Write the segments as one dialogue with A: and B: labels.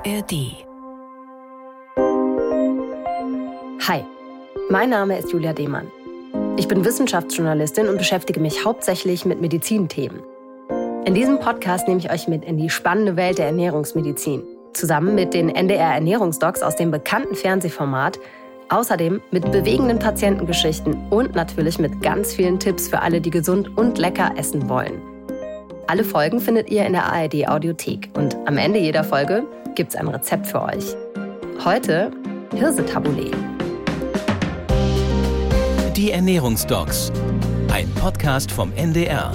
A: ARD.
B: Hi, mein Name ist Julia Demann. Ich bin Wissenschaftsjournalistin und beschäftige mich hauptsächlich mit Medizinthemen. In diesem Podcast nehme ich euch mit in die spannende Welt der Ernährungsmedizin, zusammen mit den NDR-Ernährungsdocs aus dem bekannten Fernsehformat, außerdem mit bewegenden Patientengeschichten und natürlich mit ganz vielen Tipps für alle, die gesund und lecker essen wollen. Alle Folgen findet ihr in der ARD-Audiothek und am Ende jeder Folge gibt's ein Rezept für euch. Heute Hirse-Tabbouleh.
A: Die Ernährungsdocs, ein Podcast vom NDR.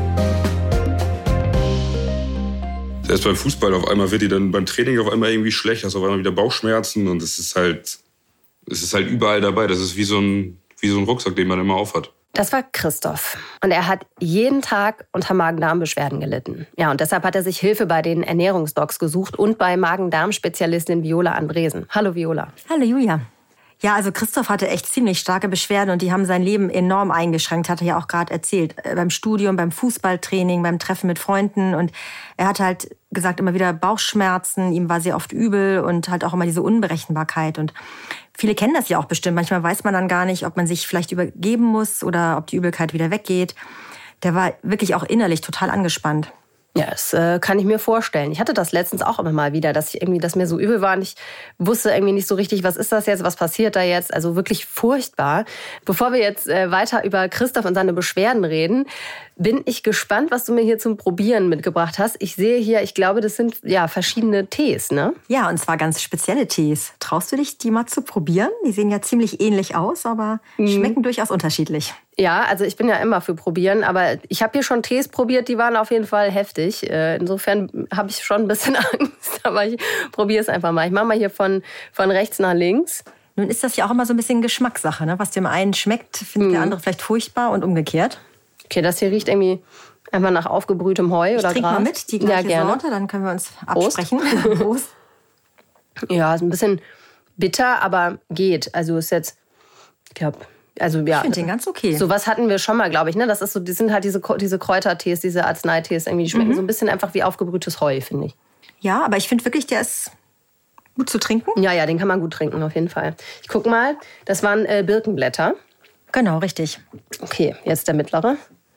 C: Selbst beim Fußball auf einmal wird die dann beim Training auf einmal irgendwie schlecht, hast auf einmal wieder Bauchschmerzen und es ist halt überall dabei. Das ist wie so ein Rucksack, den man immer aufhat.
B: Das war Christoph. Und er hat jeden Tag unter Magen-Darm-Beschwerden gelitten. Ja, und deshalb hat er sich Hilfe bei den Ernährungsdocs gesucht und bei Magen-Darm-Spezialistin Viola Andresen. Hallo Viola.
D: Hallo Julia. Ja, also Christoph hatte echt ziemlich starke Beschwerden und die haben sein Leben enorm eingeschränkt, hat er ja auch gerade erzählt. Beim Studium, beim Fußballtraining, beim Treffen mit Freunden. Und er hatte halt gesagt immer wieder Bauchschmerzen, ihm war sehr oft übel und halt auch immer diese Unberechenbarkeit. Und viele kennen das ja auch bestimmt. Manchmal weiß man dann gar nicht, ob man sich vielleicht übergeben muss oder ob die Übelkeit wieder weggeht. Der war wirklich auch innerlich total angespannt.
B: Ja, das kann ich mir vorstellen. Ich hatte das letztens auch immer mal wieder, dass mir so übel war und ich wusste irgendwie nicht so richtig, was ist das jetzt, was passiert da jetzt? Also wirklich furchtbar. Bevor wir jetzt weiter über Christoph und seine Beschwerden reden, bin ich gespannt, was du mir hier zum Probieren mitgebracht hast. Ich sehe hier, ich glaube, das sind ja verschiedene Tees, ne?
D: Ja, und zwar ganz spezielle Tees. Traust du dich, die mal zu probieren? Die sehen ja ziemlich ähnlich aus, aber schmecken durchaus unterschiedlich.
B: Ja, also ich bin ja immer für probieren, aber ich habe hier schon Tees probiert, die waren auf jeden Fall heftig. Insofern habe ich schon ein bisschen Angst, aber ich probiere es einfach mal. Ich mache mal hier von rechts nach links.
D: Nun ist das ja auch immer so ein bisschen Geschmackssache, ne? Was dem einen schmeckt, findet der andere vielleicht furchtbar und umgekehrt.
B: Okay, das hier riecht irgendwie einfach nach aufgebrühtem Heu oder Gras.
D: Ich trinke mal mit, die gleiche Sorte, dann können wir uns absprechen.
B: Prost. Ja, ist ein bisschen bitter, aber geht. Also ist jetzt, ich glaube... Also, ja,
D: ich finde den ganz okay.
B: Sowas hatten wir schon mal, glaube ich. Ne? Das ist so, die sind halt diese Kräutertees, diese Arzneitees, irgendwie, die schmecken so ein bisschen einfach wie aufgebrühtes Heu, finde ich.
D: Ja, aber ich finde wirklich, der ist gut zu trinken.
B: Ja, den kann man gut trinken, auf jeden Fall. Ich guck mal, das waren Birkenblätter.
D: Genau, richtig.
B: Okay, jetzt der mittlere.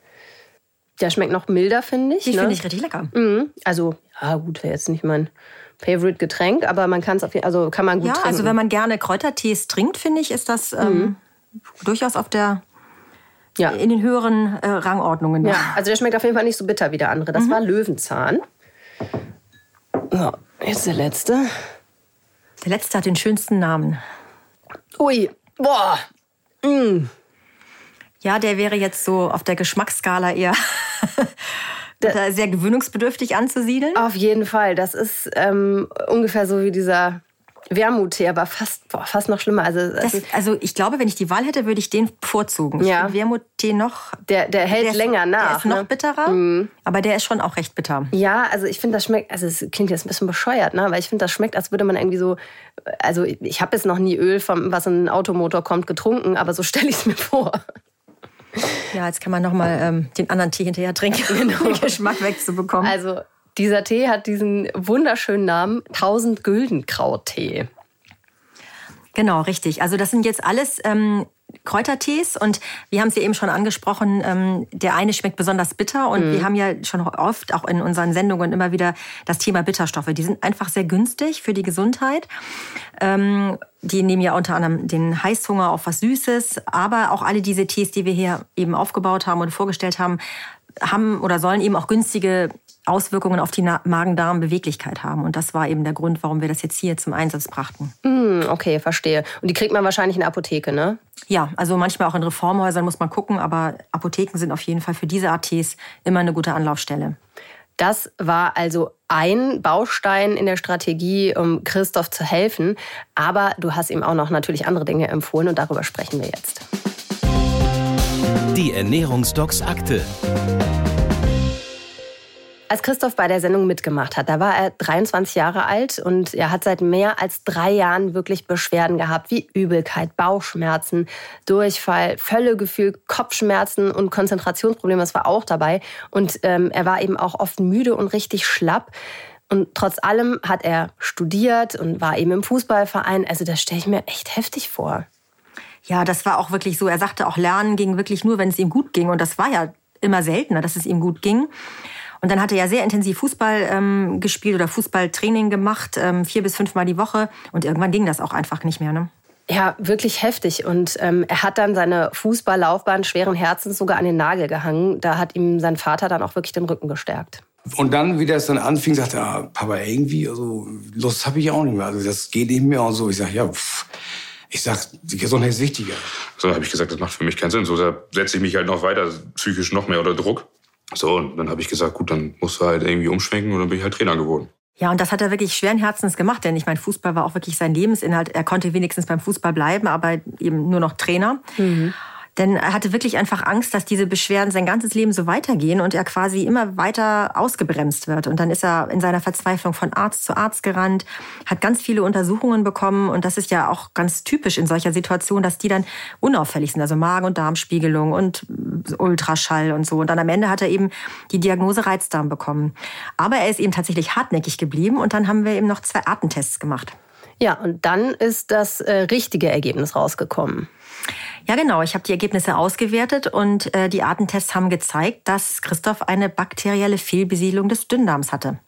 B: Der schmeckt noch milder, finde ich.
D: Die finde ich richtig lecker.
B: Also, ja gut, wäre jetzt nicht mein Favorite-Getränk, aber man kann es kann man gut trinken.
D: Ja, also wenn man gerne Kräutertees trinkt, finde ich, ist das... durchaus in den höheren Rangordnungen.
B: Ja, also der schmeckt auf jeden Fall nicht so bitter wie der andere. Das war Löwenzahn. So, jetzt der letzte.
D: Der letzte hat den schönsten Namen.
B: Ui, boah.
D: Ja, der wäre jetzt so auf der Geschmacksskala eher sehr gewöhnungsbedürftig anzusiedeln.
B: Auf jeden Fall. Das ist ungefähr so wie dieser... Wermuttee, aber fast noch schlimmer.
D: Also ich glaube, wenn ich die Wahl hätte, würde ich den bevorzugen. Ich finde Wermuttee noch...
B: Der hält länger nach.
D: Der ist noch bitterer, aber der ist schon auch recht bitter.
B: Ja, also ich finde, das schmeckt... Also es klingt jetzt ein bisschen bescheuert, ne? Aber ich finde, das schmeckt, als würde man irgendwie so... Also ich habe jetzt noch nie Öl, was in einen Automotor kommt, getrunken, aber so stelle ich es mir vor.
D: Ja, jetzt kann man noch mal den anderen Tee hinterher trinken, um den Geschmack wegzubekommen.
B: Also... Dieser Tee hat diesen wunderschönen Namen 1000 Güldenkraut-Tee.
D: Genau, richtig. Also das sind jetzt alles Kräutertees und wir haben es ja eben schon angesprochen, der eine schmeckt besonders bitter und wir haben ja schon oft auch in unseren Sendungen immer wieder das Thema Bitterstoffe. Die sind einfach sehr günstig für die Gesundheit. Die nehmen ja unter anderem den Heißhunger auf was Süßes, aber auch alle diese Tees, die wir hier eben aufgebaut haben und vorgestellt haben oder sollen eben auch günstige Auswirkungen auf die Magen-Darm-Beweglichkeit haben. Und das war eben der Grund, warum wir das jetzt hier zum Einsatz brachten.
B: Okay, verstehe. Und die kriegt man wahrscheinlich in der Apotheke, ne?
D: Ja, also manchmal auch in Reformhäusern muss man gucken, aber Apotheken sind auf jeden Fall für diese Art Tees immer eine gute Anlaufstelle.
B: Das war also ein Baustein in der Strategie, um Christoph zu helfen. Aber du hast ihm auch noch natürlich andere Dinge empfohlen und darüber sprechen wir jetzt.
A: Die Ernährungsdocs Akte.
B: Als Christoph bei der Sendung mitgemacht hat, da war er 23 Jahre alt und er hat seit mehr als 3 Jahren wirklich Beschwerden gehabt, wie Übelkeit, Bauchschmerzen, Durchfall, Völlegefühl, Kopfschmerzen und Konzentrationsprobleme, das war auch dabei. Und er war eben auch oft müde und richtig schlapp. Und trotz allem hat er studiert und war eben im Fußballverein. Also das stelle ich mir echt heftig vor.
D: Ja, das war auch wirklich so. Er sagte auch, Lernen ging wirklich nur, wenn es ihm gut ging. Und das war ja immer seltener, dass es ihm gut ging. Und dann hat er ja sehr intensiv Fußball gespielt oder Fußballtraining gemacht, 4 bis 5 Mal die Woche. Und irgendwann ging das auch einfach nicht mehr, ne?
B: Ja, wirklich heftig. Und er hat dann seine Fußballlaufbahn schweren Herzens sogar an den Nagel gehangen. Da hat ihm sein Vater dann auch wirklich den Rücken gestärkt.
E: Und dann, wie das dann anfing, sagte er, Papa, irgendwie, also Lust habe ich auch nicht mehr. Also das geht nicht mehr und so. Ich sag, ja, die Gesundheit ist wichtiger.
C: So habe ich gesagt, das macht für mich keinen Sinn. So, da setze ich mich halt noch weiter, psychisch noch mehr unter Druck. So, und dann habe ich gesagt, gut, dann musst du halt irgendwie umschwenken und dann bin ich halt Trainer geworden.
D: Ja, und das hat er wirklich schweren Herzens gemacht, denn ich meine, Fußball war auch wirklich sein Lebensinhalt. Er konnte wenigstens beim Fußball bleiben, aber eben nur noch Trainer. Mhm. Denn er hatte wirklich einfach Angst, dass diese Beschwerden sein ganzes Leben so weitergehen und er quasi immer weiter ausgebremst wird. Und dann ist er in seiner Verzweiflung von Arzt zu Arzt gerannt, hat ganz viele Untersuchungen bekommen. Und das ist ja auch ganz typisch in solcher Situation, dass die dann unauffällig sind. Also Magen- und Darmspiegelung und Ultraschall und so. Und dann am Ende hat er eben die Diagnose Reizdarm bekommen. Aber er ist eben tatsächlich hartnäckig geblieben. Und dann haben wir eben noch 2 Atemtests gemacht.
B: Ja, und dann ist das richtige Ergebnis rausgekommen.
D: Ja, genau. Ich habe die Ergebnisse ausgewertet und die Atemtests haben gezeigt, dass Christoph eine bakterielle Fehlbesiedlung des Dünndarms hatte.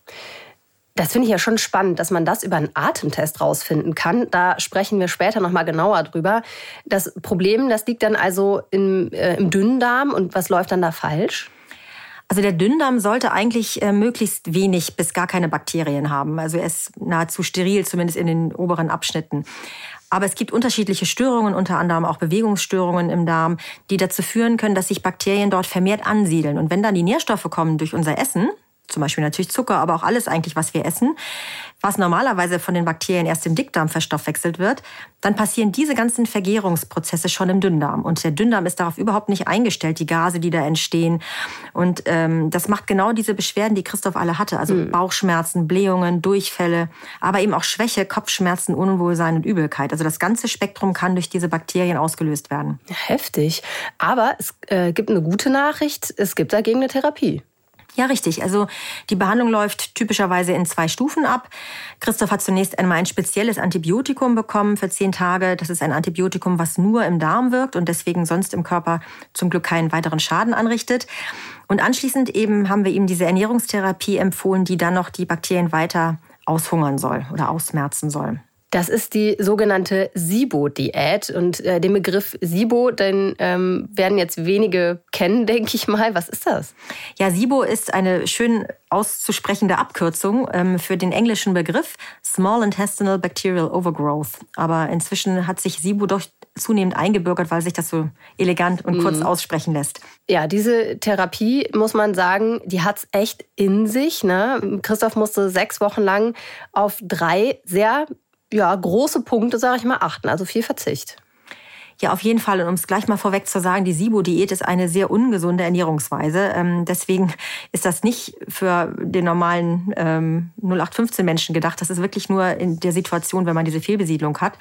B: Das finde ich ja schon spannend, dass man das über einen Atemtest rausfinden kann. Da sprechen wir später noch mal genauer drüber. Das Problem, das liegt dann also im Dünndarm. Und was läuft dann da falsch?
D: Also der Dünndarm sollte eigentlich möglichst wenig bis gar keine Bakterien haben. Also er ist nahezu steril, zumindest in den oberen Abschnitten. Aber es gibt unterschiedliche Störungen, unter anderem auch Bewegungsstörungen im Darm, die dazu führen können, dass sich Bakterien dort vermehrt ansiedeln. Und wenn dann die Nährstoffe kommen durch unser Essen, zum Beispiel natürlich Zucker, aber auch alles eigentlich, was wir essen, was normalerweise von den Bakterien erst im Dickdarm verstoffwechselt wird, dann passieren diese ganzen Vergärungsprozesse schon im Dünndarm. Und der Dünndarm ist darauf überhaupt nicht eingestellt, die Gase, die da entstehen. Und das macht genau diese Beschwerden, die Christoph alle hatte. Also Bauchschmerzen, Blähungen, Durchfälle, aber eben auch Schwäche, Kopfschmerzen, Unwohlsein und Übelkeit. Also das ganze Spektrum kann durch diese Bakterien ausgelöst werden.
B: Heftig. Aber es gibt eine gute Nachricht, es gibt dagegen eine Therapie.
D: Ja, richtig. Also die Behandlung läuft typischerweise in 2 Stufen ab. Christoph hat zunächst einmal ein spezielles Antibiotikum bekommen für 10 Tage. Das ist ein Antibiotikum, was nur im Darm wirkt und deswegen sonst im Körper zum Glück keinen weiteren Schaden anrichtet. Und anschließend eben haben wir ihm diese Ernährungstherapie empfohlen, die dann noch die Bakterien weiter aushungern soll oder ausmerzen soll.
B: Das ist die sogenannte SIBO-Diät. Und den Begriff SIBO, den werden jetzt wenige kennen, denke ich mal. Was ist das?
D: Ja, SIBO ist eine schön auszusprechende Abkürzung für den englischen Begriff Small Intestinal Bacterial Overgrowth. Aber inzwischen hat sich SIBO doch zunehmend eingebürgert, weil sich das so elegant und kurz aussprechen lässt.
B: Ja, diese Therapie, muss man sagen, die hat's echt in sich, ne? Christoph musste 6 Wochen lang auf 3 sehr große Punkte, sage ich mal, achten. Also viel Verzicht.
D: Ja, auf jeden Fall. Und um es gleich mal vorweg zu sagen, die SIBO-Diät ist eine sehr ungesunde Ernährungsweise. Deswegen ist das nicht für den normalen 0815-Menschen gedacht. Das ist wirklich nur in der Situation, wenn man diese Fehlbesiedlung hat.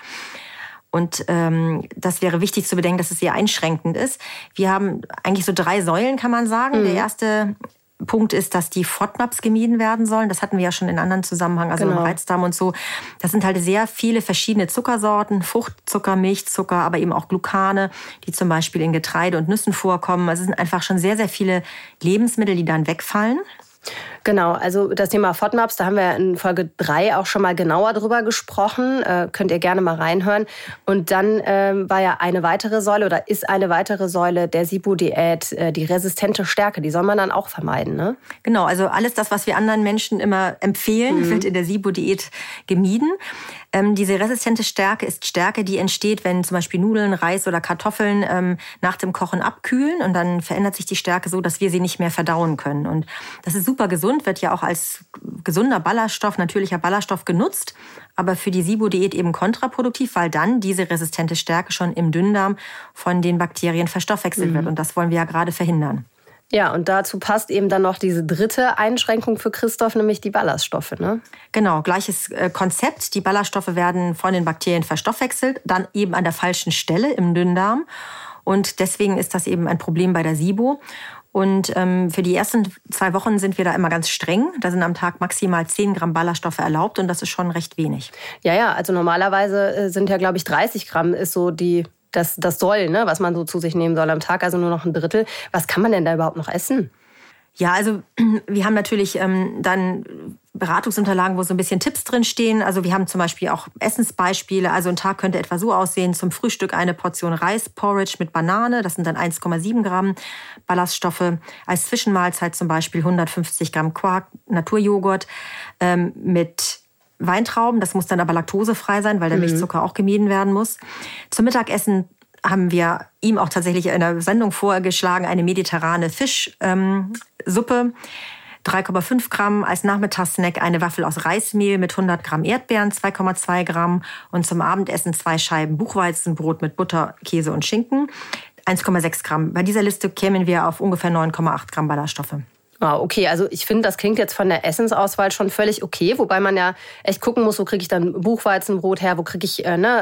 D: Und das wäre wichtig zu bedenken, dass es sehr einschränkend ist. Wir haben eigentlich so 3 Säulen, kann man sagen. Der erste Punkt ist, dass die FODMAPs gemieden werden sollen. Das hatten wir ja schon in anderen Zusammenhang, also im Reizdarm und so. Das sind halt sehr viele verschiedene Zuckersorten, Fruchtzucker, Milchzucker, aber eben auch Glucane, die zum Beispiel in Getreide und Nüssen vorkommen. Also es sind einfach schon sehr, sehr viele Lebensmittel, die dann wegfallen.
B: Genau, also das Thema FODMAPs, da haben wir in Folge 3 auch schon mal genauer drüber gesprochen. Könnt ihr gerne mal reinhören. Und dann war ja eine weitere Säule oder ist eine weitere Säule der SIBO-Diät die resistente Stärke. Die soll man dann auch vermeiden, ne?
D: Genau, also alles das, was wir anderen Menschen immer empfehlen, wird in der SIBO-Diät gemieden. Diese resistente Stärke ist Stärke, die entsteht, wenn zum Beispiel Nudeln, Reis oder Kartoffeln nach dem Kochen abkühlen. Und dann verändert sich die Stärke so, dass wir sie nicht mehr verdauen können. Und das ist super gesund, wird ja auch als gesunder Ballaststoff, natürlicher Ballaststoff genutzt. Aber für die SIBO-Diät eben kontraproduktiv, weil dann diese resistente Stärke schon im Dünndarm von den Bakterien verstoffwechselt wird. Und das wollen wir ja gerade verhindern.
B: Ja, und dazu passt eben dann noch diese dritte Einschränkung für Christoph, nämlich die Ballaststoffe, ne?
D: Genau, gleiches Konzept. Die Ballaststoffe werden von den Bakterien verstoffwechselt, dann eben an der falschen Stelle im Dünndarm. Und deswegen ist das eben ein Problem bei der SIBO. Und für die ersten 2 Wochen sind wir da immer ganz streng. Da sind am Tag maximal 10 Gramm Ballaststoffe erlaubt und das ist schon recht wenig.
B: Ja, also normalerweise sind ja, glaube ich, 30 Gramm ist so das soll, ne, was man so zu sich nehmen soll am Tag, also nur noch 1/3. Was kann man denn da überhaupt noch essen?
D: Ja, also wir haben natürlich dann Beratungsunterlagen, wo so ein bisschen Tipps drin stehen. Also wir haben zum Beispiel auch Essensbeispiele. Also ein Tag könnte etwa so aussehen: zum Frühstück eine Portion Reisporridge mit Banane. Das sind dann 1,7 Gramm Ballaststoffe. Als Zwischenmahlzeit zum Beispiel 150 Gramm Quark, Naturjoghurt mit Weintrauben. Das muss dann aber laktosefrei sein, weil der Milchzucker auch gemieden werden muss. Zum Mittagessen haben wir ihm auch tatsächlich in der Sendung vorgeschlagen, eine mediterrane Fischsuppe, 3,5 Gramm. Als Nachmittagssnack eine Waffel aus Reismehl mit 100 Gramm Erdbeeren, 2,2 Gramm. Und zum Abendessen 2 Scheiben Buchweizenbrot mit Butter, Käse und Schinken, 1,6 Gramm. Bei dieser Liste kämen wir auf ungefähr 9,8 Gramm Ballaststoffe.
B: Ah, okay, also ich finde, das klingt jetzt von der Essensauswahl schon völlig okay, wobei man ja echt gucken muss, wo kriege ich dann Buchweizenbrot her, wo kriege ich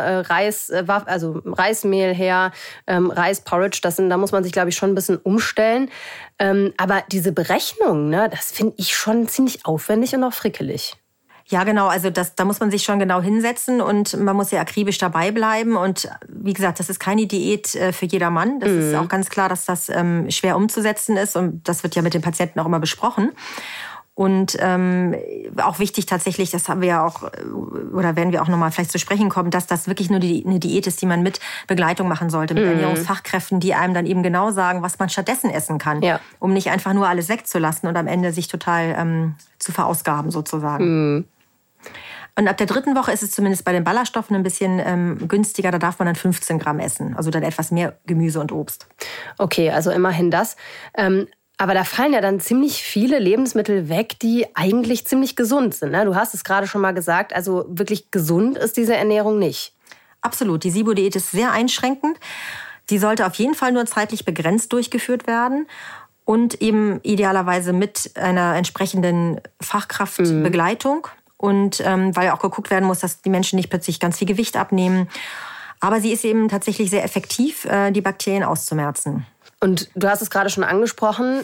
B: Reismehl her, Reisporridge, da muss man sich, glaube ich, schon ein bisschen umstellen. Aber diese Berechnung, ne, das finde ich schon ziemlich aufwendig und auch frickelig.
D: Ja, genau. Also da muss man sich schon genau hinsetzen und man muss ja akribisch dabei bleiben. Und wie gesagt, das ist keine Diät für jedermann. Das ist auch ganz klar, dass das schwer umzusetzen ist. Und das wird ja mit den Patienten auch immer besprochen. Und auch wichtig tatsächlich, das haben wir ja auch, oder werden wir auch nochmal vielleicht zu sprechen kommen, dass das wirklich nur eine Diät ist, die man mit Begleitung machen sollte, mit Ernährungsfachkräften, die einem dann eben genau sagen, was man stattdessen essen kann, um nicht einfach nur alles wegzulassen und am Ende sich total zu verausgaben sozusagen. Und ab der 3. Woche ist es zumindest bei den Ballaststoffen ein bisschen günstiger. Da darf man dann 15 Gramm essen, also dann etwas mehr Gemüse und Obst.
B: Okay, also immerhin das. Aber da fallen ja dann ziemlich viele Lebensmittel weg, die eigentlich ziemlich gesund sind, ne? Du hast es gerade schon mal gesagt, also wirklich gesund ist diese Ernährung nicht.
D: Absolut, die SIBO-Diät ist sehr einschränkend. Die sollte auf jeden Fall nur zeitlich begrenzt durchgeführt werden und eben idealerweise mit einer entsprechenden Fachkraftbegleitung. Und weil auch geguckt werden muss, dass die Menschen nicht plötzlich ganz viel Gewicht abnehmen. Aber sie ist eben tatsächlich sehr effektiv, die Bakterien auszumerzen.
B: Und du hast es gerade schon angesprochen,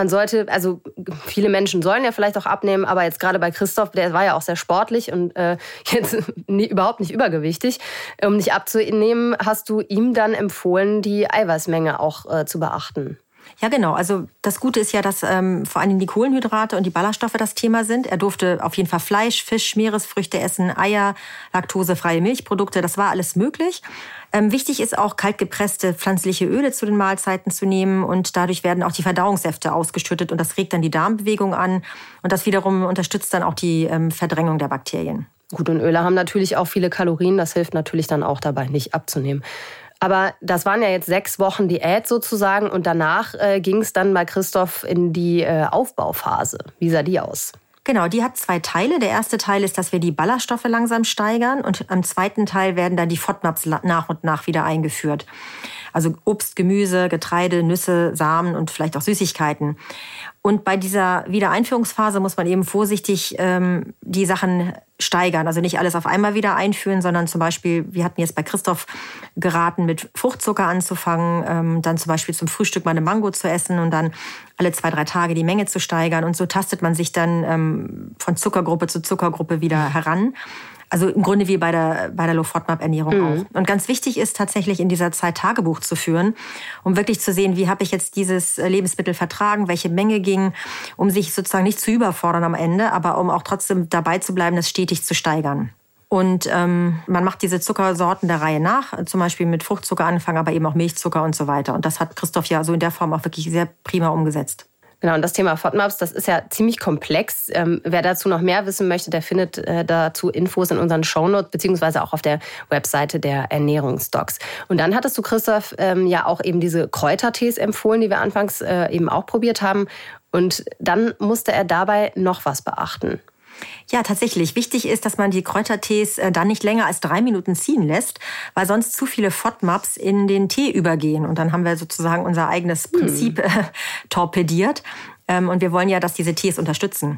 B: viele Menschen sollen ja vielleicht auch abnehmen, aber jetzt gerade bei Christoph, der war ja auch sehr sportlich und jetzt überhaupt nicht übergewichtig. Um nicht abzunehmen, hast du ihm dann empfohlen, die Eiweißmenge auch zu beachten.
D: Ja, genau. Also das Gute ist ja, dass vor allem die Kohlenhydrate und die Ballaststoffe das Thema sind. Er durfte auf jeden Fall Fleisch, Fisch, Meeresfrüchte essen, Eier, laktosefreie Milchprodukte. Das war alles möglich. Wichtig ist auch, kaltgepresste pflanzliche Öle zu den Mahlzeiten zu nehmen. Und dadurch werden auch die Verdauungssäfte ausgeschüttet. Und das regt dann die Darmbewegung an. Und das wiederum unterstützt dann auch die Verdrängung der Bakterien.
B: Gut, und Öle haben natürlich auch viele Kalorien. Das hilft natürlich dann auch dabei, nicht abzunehmen. Aber das waren ja jetzt 6 Wochen Diät sozusagen und danach ging es dann bei Christoph in die Aufbauphase. Wie sah die aus?
D: Genau, die hat 2 Teile. Der erste Teil ist, dass wir die Ballaststoffe langsam steigern und am zweiten Teil werden dann die FODMAPs nach und nach wieder eingeführt. Also Obst, Gemüse, Getreide, Nüsse, Samen und vielleicht auch Süßigkeiten. Und bei dieser Wiedereinführungsphase muss man eben vorsichtig die Sachen steigern. Also nicht alles auf einmal wieder einführen, sondern zum Beispiel, wir hatten jetzt bei Christoph geraten, mit Fruchtzucker anzufangen, dann zum Beispiel zum Frühstück mal eine Mango zu essen und dann alle 2-3 Tage die Menge zu steigern. Und so tastet man sich dann von Zuckergruppe zu Zuckergruppe wieder heran. Also im Grunde wie bei der Low-FODMAP-Ernährung auch. Und ganz wichtig ist tatsächlich in dieser Zeit Tagebuch zu führen, um wirklich zu sehen, wie habe ich jetzt dieses Lebensmittel vertragen, welche Menge ging, um sich sozusagen nicht zu überfordern am Ende, aber um auch trotzdem dabei zu bleiben, das stetig zu steigern. Und man macht diese Zuckersorten der Reihe nach, zum Beispiel mit Fruchtzucker angefangen, aber eben auch Milchzucker und so weiter. Und das hat Christoph ja so in der Form auch wirklich sehr prima umgesetzt.
B: Genau, und das Thema FODMAPs, das ist ja ziemlich komplex. Wer dazu noch mehr wissen möchte, der findet dazu Infos in unseren Shownotes, beziehungsweise auch auf der Webseite der Ernährungsdocs. Und dann hattest du, Christoph, ja auch eben diese Kräutertees empfohlen, die wir anfangs eben auch probiert haben. Und dann musste er dabei noch was beachten.
D: Ja, tatsächlich. Wichtig ist, dass man die Kräutertees dann nicht länger als 3 Minuten ziehen lässt, weil sonst zu viele FODMAPs in den Tee übergehen. Und dann haben wir sozusagen unser eigenes Prinzip torpediert. Und wir wollen ja, dass diese Tees unterstützen.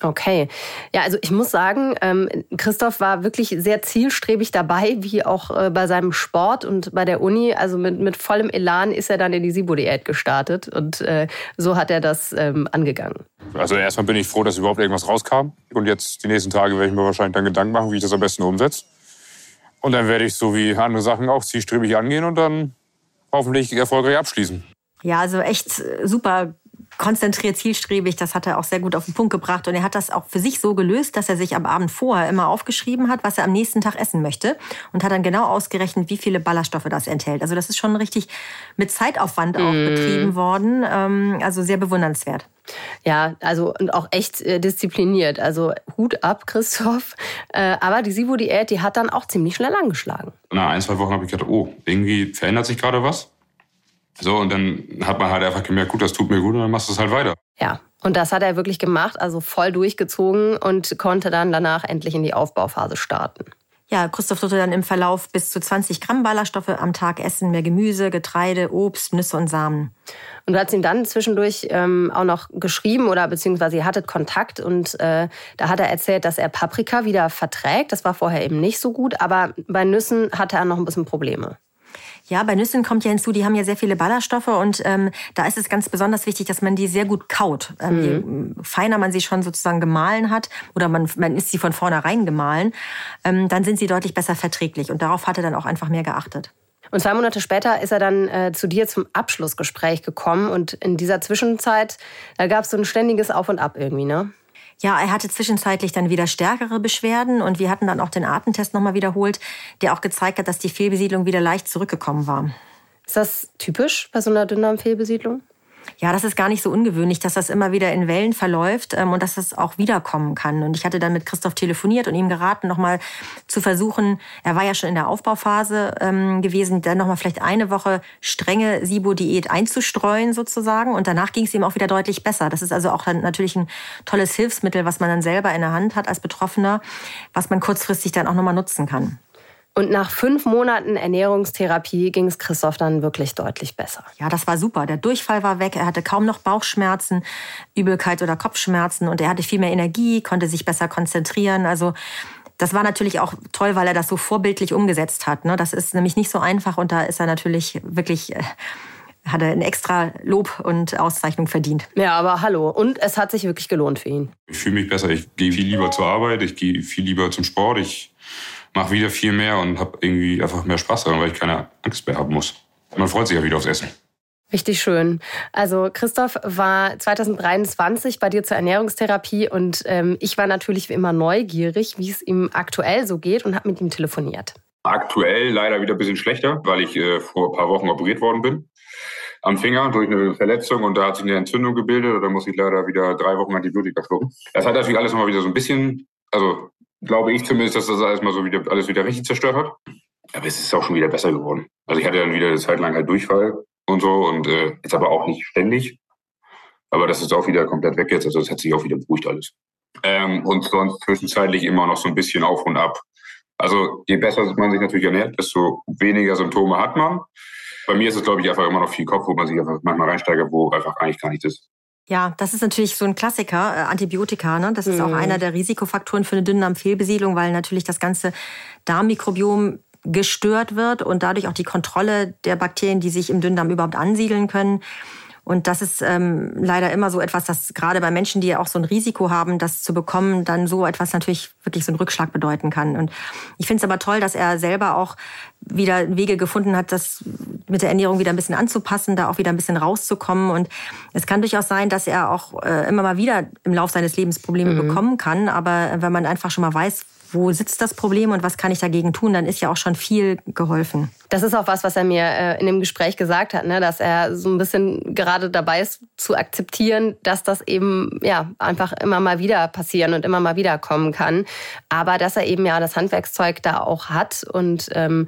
B: Okay. Ja, also ich muss sagen, Christoph war wirklich sehr zielstrebig dabei, wie auch bei seinem Sport und bei der Uni. Also mit vollem Elan ist er dann in die SIBO-Diät gestartet und so hat er das angegangen.
C: Also erstmal bin ich froh, dass überhaupt irgendwas rauskam. Und jetzt die nächsten Tage werde ich mir wahrscheinlich dann Gedanken machen, wie ich das am besten umsetze. Und dann werde ich so wie andere Sachen auch zielstrebig angehen und dann hoffentlich erfolgreich abschließen.
D: Ja, also echt super konzentriert, zielstrebig. Das hat er auch sehr gut auf den Punkt gebracht. Und er hat das auch für sich so gelöst, dass er sich am Abend vorher immer aufgeschrieben hat, was er am nächsten Tag essen möchte. Und hat dann genau ausgerechnet, wie viele Ballaststoffe das enthält. Also das ist schon richtig mit Zeitaufwand auch betrieben worden. Also sehr bewundernswert.
B: Ja, also und auch echt diszipliniert. Also Hut ab, Christoph. Aber die SIBO-Diät, die hat dann auch ziemlich schnell angeschlagen.
C: Nach 1-2 Wochen habe ich gedacht, oh, irgendwie verändert sich gerade was. So, und dann hat man halt einfach gemerkt, gut, das tut mir gut und dann machst du es halt weiter.
B: Ja, und das hat er wirklich gemacht, also voll durchgezogen und konnte dann danach endlich in die Aufbauphase starten.
D: Ja, Christoph durfte dann im Verlauf bis zu 20 Gramm Ballaststoffe am Tag essen, mehr Gemüse, Getreide, Obst, Nüsse und Samen.
B: Und du hast ihm dann zwischendurch auch noch geschrieben oder beziehungsweise ihr hattet Kontakt und da hat er erzählt, dass er Paprika wieder verträgt. Das war vorher eben nicht so gut, aber bei Nüssen hatte er noch ein bisschen Probleme.
D: Ja, bei Nüssen kommt ja hinzu, die haben ja sehr viele Ballaststoffe und da ist es ganz besonders wichtig, dass man die sehr gut kaut. Je feiner man sie schon sozusagen gemahlen hat oder man isst sie von vornherein gemahlen, dann sind sie deutlich besser verträglich und darauf hat er dann auch einfach mehr geachtet.
B: Und 2 Monate später ist er dann zu dir zum Abschlussgespräch gekommen und in dieser Zwischenzeit, da gab es so ein ständiges Auf und Ab irgendwie, ne?
D: Ja, er hatte zwischenzeitlich dann wieder stärkere Beschwerden und wir hatten dann auch den Atemtest nochmal wiederholt, der auch gezeigt hat, dass die Fehlbesiedlung wieder leicht zurückgekommen war.
B: Ist das typisch bei so einer Dünndarmfehlbesiedlung?
D: Ja, das ist gar nicht so ungewöhnlich, dass das immer wieder in Wellen verläuft und dass das auch wiederkommen kann. Und ich hatte dann mit Christoph telefoniert und ihm geraten, nochmal zu versuchen, er war ja schon in der Aufbauphase gewesen, dann nochmal vielleicht eine Woche strenge SIBO-Diät einzustreuen sozusagen. Und danach ging es ihm auch wieder deutlich besser. Das ist also auch dann natürlich ein tolles Hilfsmittel, was man dann selber in der Hand hat als Betroffener, was man kurzfristig dann auch nochmal nutzen kann.
B: Und nach 5 Monaten Ernährungstherapie ging es Christoph dann wirklich deutlich besser.
D: Ja, das war super. Der Durchfall war weg. Er hatte kaum noch Bauchschmerzen, Übelkeit oder Kopfschmerzen. Und er hatte viel mehr Energie, konnte sich besser konzentrieren. Also das war natürlich auch toll, weil er das so vorbildlich umgesetzt hat. Das ist nämlich nicht so einfach. Und da ist er natürlich wirklich... hat er ein extra Lob und Auszeichnung verdient.
B: Ja, aber hallo. Und es hat sich wirklich gelohnt für ihn.
C: Ich fühle mich besser. Ich gehe viel lieber zur Arbeit. Ich gehe viel lieber zum Sport. Ich mache wieder viel mehr und habe irgendwie einfach mehr Spaß daran, weil ich keine Angst mehr haben muss. Man freut sich ja wieder aufs Essen.
B: Richtig schön. Also Christoph war 2023 bei dir zur Ernährungstherapie und ich war natürlich wie immer neugierig, wie es ihm aktuell so geht und habe mit ihm telefoniert.
C: Aktuell leider wieder ein bisschen schlechter, weil ich vor ein paar Wochen operiert worden bin. Am Finger durch eine Verletzung und da hat sich eine Entzündung gebildet und da muss ich leider wieder 3 Wochen Antibiotika schlucken. Das hat natürlich alles nochmal wieder so ein bisschen, also glaube ich zumindest, dass das alles wieder richtig zerstört hat. Aber es ist auch schon wieder besser geworden. Also ich hatte dann wieder eine Zeit lang halt Durchfall und so und jetzt aber auch nicht ständig. Aber das ist auch wieder komplett weg jetzt, also das hat sich auch wieder beruhigt alles. Und sonst zwischenzeitlich immer noch so ein bisschen auf und ab. Also je besser man sich natürlich ernährt, desto weniger Symptome hat man. Bei mir ist es, glaube ich, einfach immer noch viel Kopf, wo man sich einfach manchmal reinsteigert, wo einfach eigentlich gar nichts ist.
D: Ja, das ist natürlich so ein Klassiker, Antibiotika. Ne? Das ist auch einer der Risikofaktoren für eine Dünndarmfehlbesiedlung, weil natürlich das ganze Darmmikrobiom gestört wird und dadurch auch die Kontrolle der Bakterien, die sich im Dünndarm überhaupt ansiedeln können. Und das ist leider immer so etwas, das gerade bei Menschen, die ja auch so ein Risiko haben, das zu bekommen, dann so etwas natürlich wirklich so einen Rückschlag bedeuten kann. Und ich finde es aber toll, dass er selber auch wieder Wege gefunden hat, das mit der Ernährung wieder ein bisschen anzupassen, da auch wieder ein bisschen rauszukommen. Und es kann durchaus sein, dass er auch immer mal wieder im Lauf seines Lebens Probleme bekommen kann. Aber wenn man einfach schon mal weiß, wo sitzt das Problem und was kann ich dagegen tun, dann ist ja auch schon viel geholfen.
B: Das ist auch was er mir in dem Gespräch gesagt hat, ne? Dass er so ein bisschen gerade dabei ist zu akzeptieren, dass das eben ja einfach immer mal wieder passieren und immer mal wieder kommen kann. Aber dass er eben ja das Handwerkszeug da auch hat und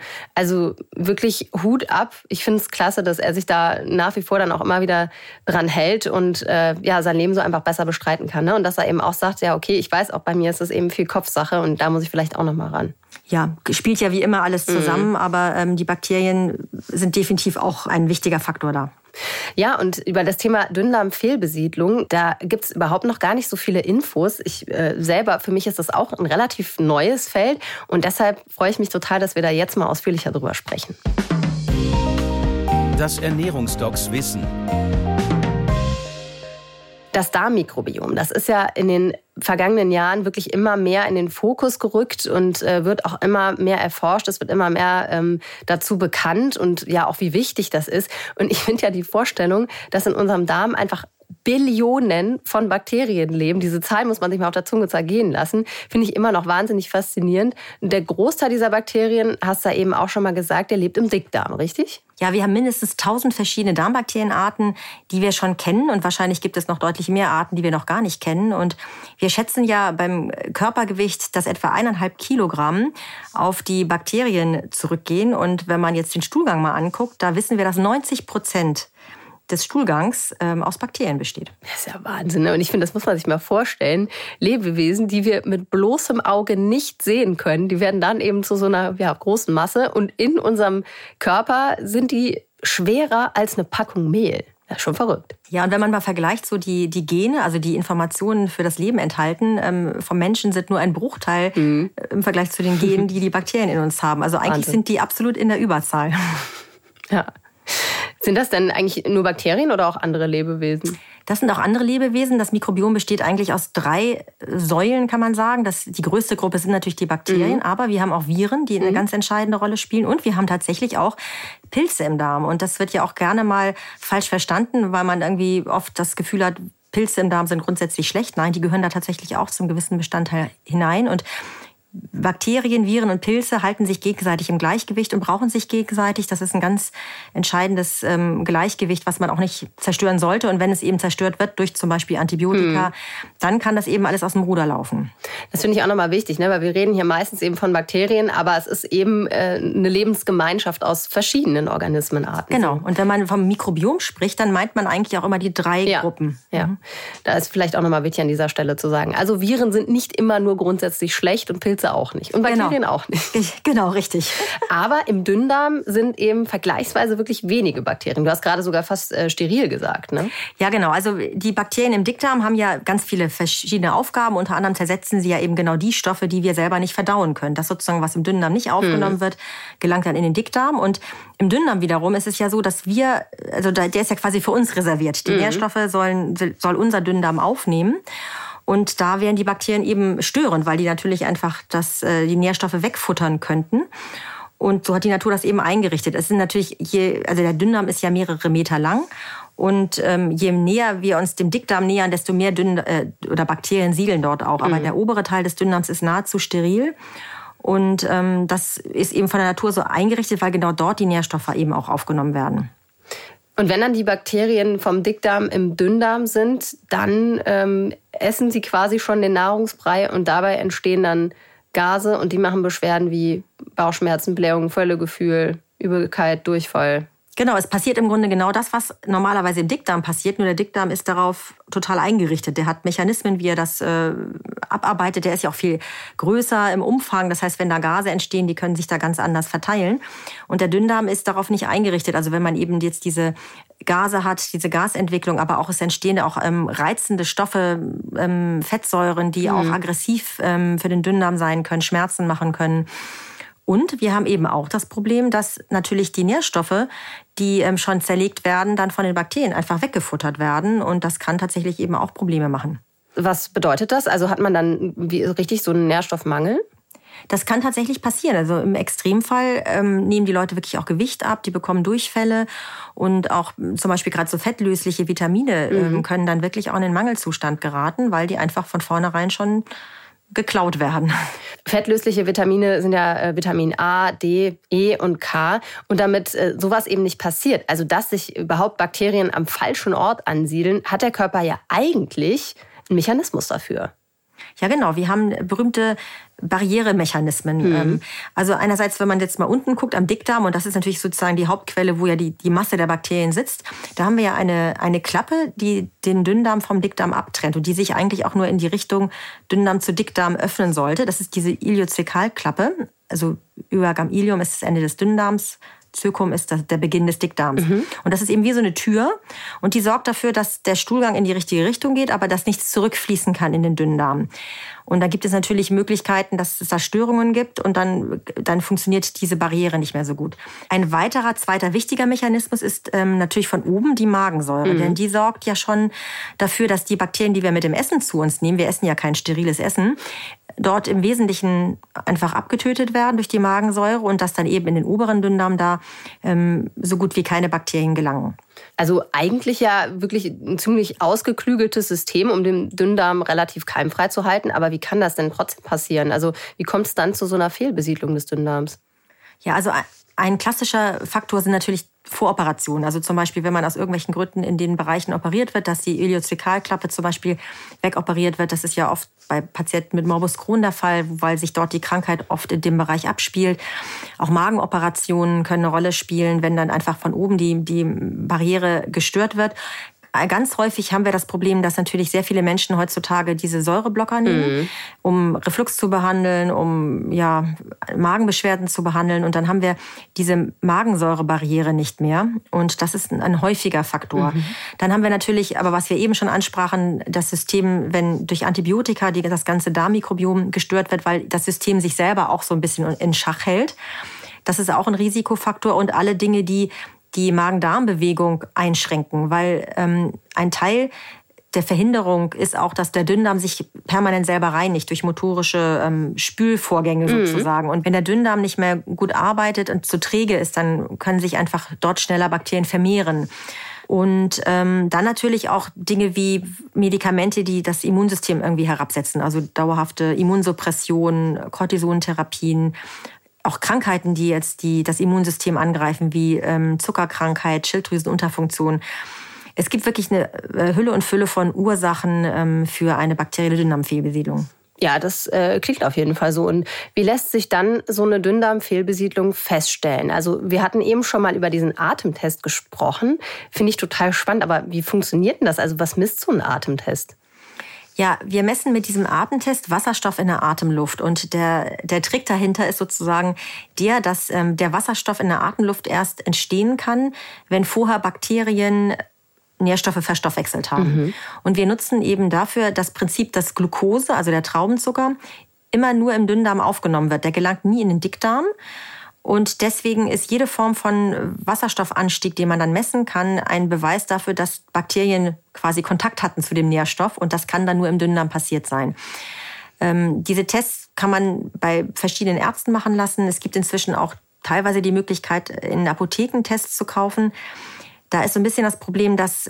B: also wirklich Hut ab. Ich finde es klasse, dass er sich da nach wie vor dann auch immer wieder dran hält und ja sein Leben so einfach besser bestreiten kann. Ne? Und dass er eben auch sagt, ja okay, ich weiß auch bei mir ist es eben viel Kopfsache und da muss ich vielleicht auch noch mal ran.
D: Ja, spielt ja wie immer alles zusammen, aber die Bakterien sind definitiv auch ein wichtiger Faktor da.
B: Ja, und über das Thema Dünndarmfehlbesiedlung, da gibt es überhaupt noch gar nicht so viele Infos. Ich selber, für mich ist das auch ein relativ neues Feld und deshalb freue ich mich total, dass wir da jetzt mal ausführlicher drüber sprechen.
A: Das Ernährungsdocs Wissen.
B: Das Darmmikrobiom, das ist ja in den vergangenen Jahren wirklich immer mehr in den Fokus gerückt und wird auch immer mehr erforscht. Es wird immer mehr dazu bekannt und ja auch wie wichtig das ist. Und ich finde ja die Vorstellung, dass in unserem Darm einfach Billionen von Bakterien leben. Diese Zahl muss man sich mal auf der Zunge zergehen lassen. Finde ich immer noch wahnsinnig faszinierend. Der Großteil dieser Bakterien, hast du ja eben auch schon mal gesagt, der lebt im Dickdarm, richtig?
D: Ja, wir haben mindestens 1000 verschiedene Darmbakterienarten, die wir schon kennen. Und wahrscheinlich gibt es noch deutlich mehr Arten, die wir noch gar nicht kennen. Und wir schätzen ja beim Körpergewicht, dass etwa 1,5 Kilogramm auf die Bakterien zurückgehen. Und wenn man jetzt den Stuhlgang mal anguckt, da wissen wir, dass 90% des Stuhlgangs aus Bakterien besteht.
B: Das ist ja Wahnsinn, ne? Und ich finde, das muss man sich mal vorstellen. Lebewesen, die wir mit bloßem Auge nicht sehen können, die werden dann eben zu so einer großen Masse. Und in unserem Körper sind die schwerer als eine Packung Mehl. Das ist schon verrückt.
D: Ja, und wenn man mal vergleicht, so die Gene, also die Informationen für das Leben enthalten, vom Menschen sind nur ein Bruchteil im Vergleich zu den Genen, die Bakterien in uns haben. Also eigentlich sind die absolut in der Überzahl.
B: Ja. Sind das denn eigentlich nur Bakterien oder auch andere Lebewesen?
D: Das sind auch andere Lebewesen. Das Mikrobiom besteht eigentlich aus 3 Säulen, kann man sagen. Die größte Gruppe sind natürlich die Bakterien, aber wir haben auch Viren, die eine ganz entscheidende Rolle spielen. Und wir haben tatsächlich auch Pilze im Darm. Und das wird ja auch gerne mal falsch verstanden, weil man irgendwie oft das Gefühl hat, Pilze im Darm sind grundsätzlich schlecht. Nein, die gehören da tatsächlich auch zum gewissen Bestandteil hinein. Und Bakterien, Viren und Pilze halten sich gegenseitig im Gleichgewicht und brauchen sich gegenseitig. Das ist ein ganz entscheidendes Gleichgewicht, was man auch nicht zerstören sollte. Und wenn es eben zerstört wird durch zum Beispiel Antibiotika, dann kann das eben alles aus dem Ruder laufen.
B: Das finde ich auch nochmal wichtig, ne? Weil wir reden hier meistens eben von Bakterien, aber es ist eben eine Lebensgemeinschaft aus verschiedenen Organismenarten.
D: Genau. Und wenn man vom Mikrobiom spricht, dann meint man eigentlich auch immer die 3 Gruppen.
B: Ja, da ist vielleicht auch nochmal wichtig an dieser Stelle zu sagen. Also Viren sind nicht immer nur grundsätzlich schlecht und Pilze auch nicht. Und Bakterien auch nicht.
D: Genau, richtig.
B: Aber im Dünndarm sind eben vergleichsweise wirklich wenige Bakterien. Du hast gerade sogar fast steril gesagt, ne?
D: Ja, genau. Also die Bakterien im Dickdarm haben ja ganz viele verschiedene Aufgaben. Unter anderem zersetzen sie ja eben genau die Stoffe, die wir selber nicht verdauen können. Das sozusagen, was im Dünndarm nicht aufgenommen wird, gelangt dann in den Dickdarm. Und im Dünndarm wiederum ist es ja so, dass der ist ja quasi für uns reserviert. Die Nährstoffe soll unser Dünndarm aufnehmen. Und da wären die Bakterien eben störend, weil die natürlich einfach die Nährstoffe wegfuttern könnten. Und so hat die Natur das eben eingerichtet. Es sind natürlich der Dünndarm ist ja mehrere Meter lang. Und je näher wir uns dem Dickdarm nähern, desto mehr oder Bakterien siedeln dort auch. Aber der obere Teil des Dünndarms ist nahezu steril. Und das ist eben von der Natur so eingerichtet, weil genau dort die Nährstoffe eben auch aufgenommen werden.
B: Und wenn dann die Bakterien vom Dickdarm im Dünndarm sind, dann essen sie quasi schon den Nahrungsbrei und dabei entstehen dann Gase und die machen Beschwerden wie Bauchschmerzen, Blähungen, Völlegefühl, Übelkeit, Durchfall.
D: Genau, es passiert im Grunde genau das, was normalerweise im Dickdarm passiert. Nur der Dickdarm ist darauf total eingerichtet. Der hat Mechanismen, wie er das abarbeitet. Der ist ja auch viel größer im Umfang. Das heißt, wenn da Gase entstehen, die können sich da ganz anders verteilen. Und der Dünndarm ist darauf nicht eingerichtet. Also wenn man eben jetzt diese Gase hat, diese Gasentwicklung, aber auch es entstehen auch reizende Stoffe, Fettsäuren, die auch aggressiv für den Dünndarm sein können, Schmerzen machen können. Und wir haben eben auch das Problem, dass natürlich die Nährstoffe, die schon zerlegt werden, dann von den Bakterien einfach weggefuttert werden. Und das kann tatsächlich eben auch Probleme machen.
B: Was bedeutet das? Also hat man dann richtig so einen Nährstoffmangel?
D: Das kann tatsächlich passieren. Also im Extremfall nehmen die Leute wirklich auch Gewicht ab, die bekommen Durchfälle und auch zum Beispiel gerade so fettlösliche Vitamine können dann wirklich auch in den Mangelzustand geraten, weil die einfach von vornherein schon geklaut werden.
B: Fettlösliche Vitamine sind ja Vitamin A, D, E und K. Und damit sowas eben nicht passiert, also dass sich überhaupt Bakterien am falschen Ort ansiedeln, hat der Körper ja eigentlich einen Mechanismus dafür.
D: Ja, genau. Wir haben berühmte Barrieremechanismen. Also einerseits, wenn man jetzt mal unten guckt am Dickdarm, und das ist natürlich sozusagen die Hauptquelle, wo ja die Masse der Bakterien sitzt, da haben wir ja eine Klappe, die den Dünndarm vom Dickdarm abtrennt und die sich eigentlich auch nur in die Richtung Dünndarm zu Dickdarm öffnen sollte. Das ist diese Iliozekalklappe. Also Übergang Ilium ist das Ende des Dünndarms. Cœcum ist der Beginn des Dickdarms. Und das ist eben wie so eine Tür und die sorgt dafür, dass der Stuhlgang in die richtige Richtung geht, aber dass nichts zurückfließen kann in den Dünndarm. Und da gibt es natürlich Möglichkeiten, dass es da Störungen gibt und dann funktioniert diese Barriere nicht mehr so gut. Ein weiterer, zweiter wichtiger Mechanismus ist natürlich von oben die Magensäure. Denn die sorgt ja schon dafür, dass die Bakterien, die wir mit dem Essen zu uns nehmen, wir essen ja kein steriles Essen, dort im Wesentlichen einfach abgetötet werden durch die Magensäure und dass dann eben in den oberen Dünndarm da so gut wie keine Bakterien gelangen.
B: Also eigentlich ja wirklich ein ziemlich ausgeklügeltes System, um den Dünndarm relativ keimfrei zu halten. Aber wie kann das denn trotzdem passieren? Also wie kommt es dann zu so einer Fehlbesiedlung des Dünndarms?
D: Ja, also ein klassischer Faktor sind natürlich Voroperationen. Also zum Beispiel, wenn man aus irgendwelchen Gründen in den Bereichen operiert wird, dass die Iliozekalklappe zum Beispiel wegoperiert wird. Das ist ja oft bei Patienten mit Morbus Crohn der Fall, weil sich dort die Krankheit oft in dem Bereich abspielt. Auch Magenoperationen können eine Rolle spielen, wenn dann einfach von oben die Barriere gestört wird. Ganz häufig haben wir das Problem, dass natürlich sehr viele Menschen heutzutage diese Säureblocker nehmen, um Reflux zu behandeln, um Magenbeschwerden zu behandeln. Und dann haben wir diese Magensäurebarriere nicht mehr. Und das ist ein häufiger Faktor. Dann haben wir natürlich, aber was wir eben schon ansprachen, das System, wenn durch Antibiotika das ganze Darmmikrobiom gestört wird, weil das System sich selber auch so ein bisschen in Schach hält. Das ist auch ein Risikofaktor. Und alle Dinge, die Magen-Darm-Bewegung einschränken, weil ein Teil der Verhinderung ist auch, dass der Dünndarm sich permanent selber reinigt durch motorische Spülvorgänge sozusagen. Und wenn der Dünndarm nicht mehr gut arbeitet und zu träge ist, dann können sich einfach dort schneller Bakterien vermehren. Und dann natürlich auch Dinge wie Medikamente, die das Immunsystem irgendwie herabsetzen, also dauerhafte Immunsuppression, Cortisontherapien, auch Krankheiten, die jetzt das Immunsystem angreifen, wie Zuckerkrankheit, Schilddrüsenunterfunktion. Es gibt wirklich eine Hülle und Fülle von Ursachen für eine bakterielle Dünndarmfehlbesiedlung.
B: Ja, das klingt auf jeden Fall so. Und wie lässt sich dann so eine Dünndarmfehlbesiedlung feststellen? Also wir hatten eben schon mal über diesen Atemtest gesprochen. Finde ich total spannend. Aber wie funktioniert denn das? Also was misst so ein Atemtest?
D: Ja, wir messen mit diesem Atemtest Wasserstoff in der Atemluft. Und der Trick dahinter ist sozusagen dass der Wasserstoff in der Atemluft erst entstehen kann, wenn vorher Bakterien Nährstoffe verstoffwechselt haben. Und wir nutzen eben dafür das Prinzip, dass Glucose, also der Traubenzucker, immer nur im Dünndarm aufgenommen wird. Der gelangt nie in den Dickdarm. Und deswegen ist jede Form von Wasserstoffanstieg, den man dann messen kann, ein Beweis dafür, dass Bakterien quasi Kontakt hatten zu dem Nährstoff. Und das kann dann nur im Dünndarm passiert sein. Diese Tests kann man bei verschiedenen Ärzten machen lassen. Es gibt inzwischen auch teilweise die Möglichkeit, in Apotheken Tests zu kaufen. Da ist so ein bisschen das Problem, dass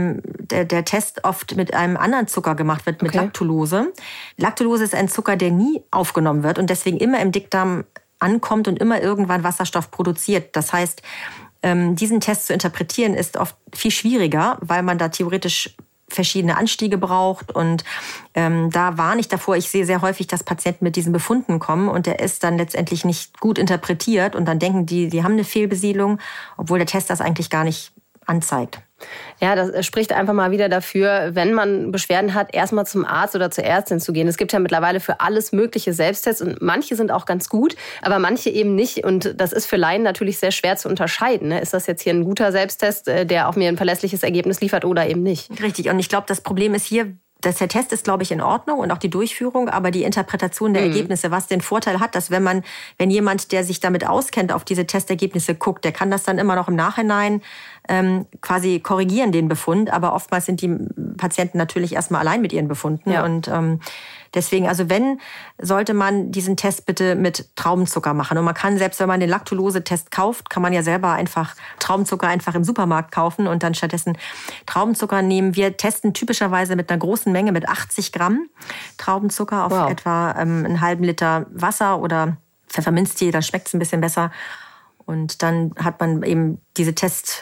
D: der Test oft mit einem anderen Zucker gemacht wird, mit Lactulose. Lactulose ist ein Zucker, der nie aufgenommen wird und deswegen immer im Dickdarm ankommt und immer irgendwann Wasserstoff produziert. Das heißt, diesen Test zu interpretieren ist oft viel schwieriger, weil man da theoretisch verschiedene Anstiege braucht. Und da warne ich davor. Ich sehe sehr häufig, dass Patienten mit diesen Befunden kommen und der ist dann letztendlich nicht gut interpretiert. Und dann denken die haben eine Fehlbesiedlung, obwohl der Test das eigentlich gar nicht anzeigt.
B: Ja, das spricht einfach mal wieder dafür, wenn man Beschwerden hat, erstmal zum Arzt oder zur Ärztin zu gehen. Es gibt ja mittlerweile für alles mögliche Selbsttests und manche sind auch ganz gut, aber manche eben nicht. Und das ist für Laien natürlich sehr schwer zu unterscheiden. Ist das jetzt hier ein guter Selbsttest, der auch mir ein verlässliches Ergebnis liefert oder eben nicht?
D: Richtig. Und ich glaube, das Problem ist hier, der Test ist, glaube ich, in Ordnung und auch die Durchführung, aber die Interpretation der Ergebnisse, was den Vorteil hat, dass wenn jemand, der sich damit auskennt, auf diese Testergebnisse guckt, der kann das dann immer noch im Nachhinein quasi korrigieren, den Befund. Aber oftmals sind die Patienten natürlich erstmal allein mit ihren Befunden. Ja. Und deswegen, also sollte man diesen Test bitte mit Traubenzucker machen. Und man kann, selbst wenn man den Lactulose-Test kauft, kann man ja selber Traubenzucker einfach im Supermarkt kaufen und dann stattdessen Traubenzucker nehmen. Wir testen typischerweise mit einer großen Menge, mit 80 Gramm Traubenzucker auf etwa einen halben Liter Wasser oder Pfefferminztee, dann schmeckt es ein bisschen besser. Und dann hat man eben diese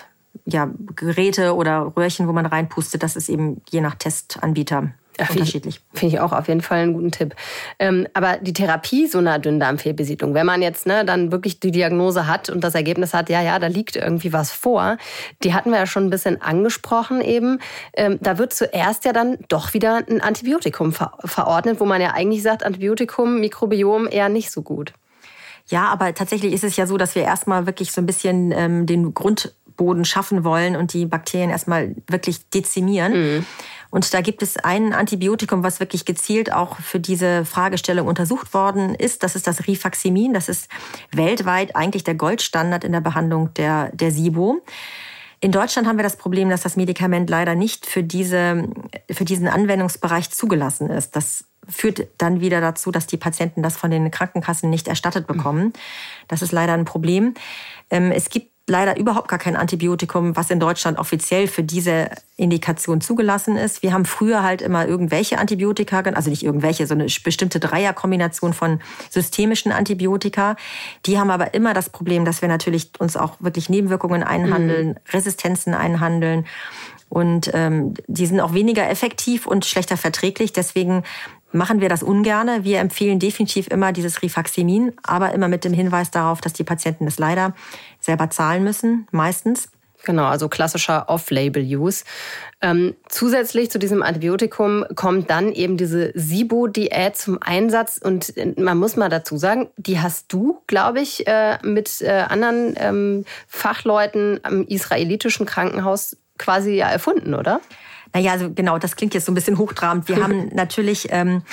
D: Geräte oder Röhrchen, wo man reinpustet. Das ist eben je nach Testanbieter unterschiedlich.
B: Finde ich auch auf jeden Fall einen guten Tipp. Aber die Therapie so einer Dünndarmfehlbesiedlung, wenn man jetzt dann wirklich die Diagnose hat und das Ergebnis hat, ja, da liegt irgendwie was vor, die hatten wir ja schon ein bisschen angesprochen eben, da wird zuerst ja dann doch wieder ein Antibiotikum verordnet, wo man ja eigentlich sagt, Antibiotikum, Mikrobiom eher nicht so gut.
D: Ja, aber tatsächlich ist es ja so, dass wir erstmal wirklich so ein bisschen den Grundboden schaffen wollen und die Bakterien erstmal wirklich dezimieren. Und da gibt es ein Antibiotikum, was wirklich gezielt auch für diese Fragestellung untersucht worden ist. Das ist das Rifaximin. Das ist weltweit eigentlich der Goldstandard in der Behandlung der SIBO. In Deutschland haben wir das Problem, dass das Medikament leider nicht für diesen Anwendungsbereich zugelassen ist. Das führt dann wieder dazu, dass die Patienten das von den Krankenkassen nicht erstattet bekommen. Das ist leider ein Problem. Es gibt leider überhaupt gar kein Antibiotikum, was in Deutschland offiziell für diese Indikation zugelassen ist. Wir haben früher halt immer irgendwelche Antibiotika, also nicht irgendwelche, so eine bestimmte Dreierkombination von systemischen Antibiotika. Die haben aber immer das Problem, dass wir natürlich uns auch wirklich Nebenwirkungen einhandeln, Resistenzen einhandeln. Und die sind auch weniger effektiv und schlechter verträglich. Deswegen machen wir das ungerne. Wir empfehlen definitiv immer dieses Rifaximin, aber immer mit dem Hinweis darauf, dass die Patienten das leider selber zahlen müssen, meistens.
B: Genau, also klassischer Off-Label-Use. Zusätzlich zu diesem Antibiotikum kommt dann eben diese SIBO-Diät zum Einsatz. Und man muss mal dazu sagen, die hast du, glaube ich, mit anderen Fachleuten am israelitischen Krankenhaus quasi ja erfunden, oder?
D: Naja, also genau, das klingt jetzt so ein bisschen hochtrabend. Wir haben natürlich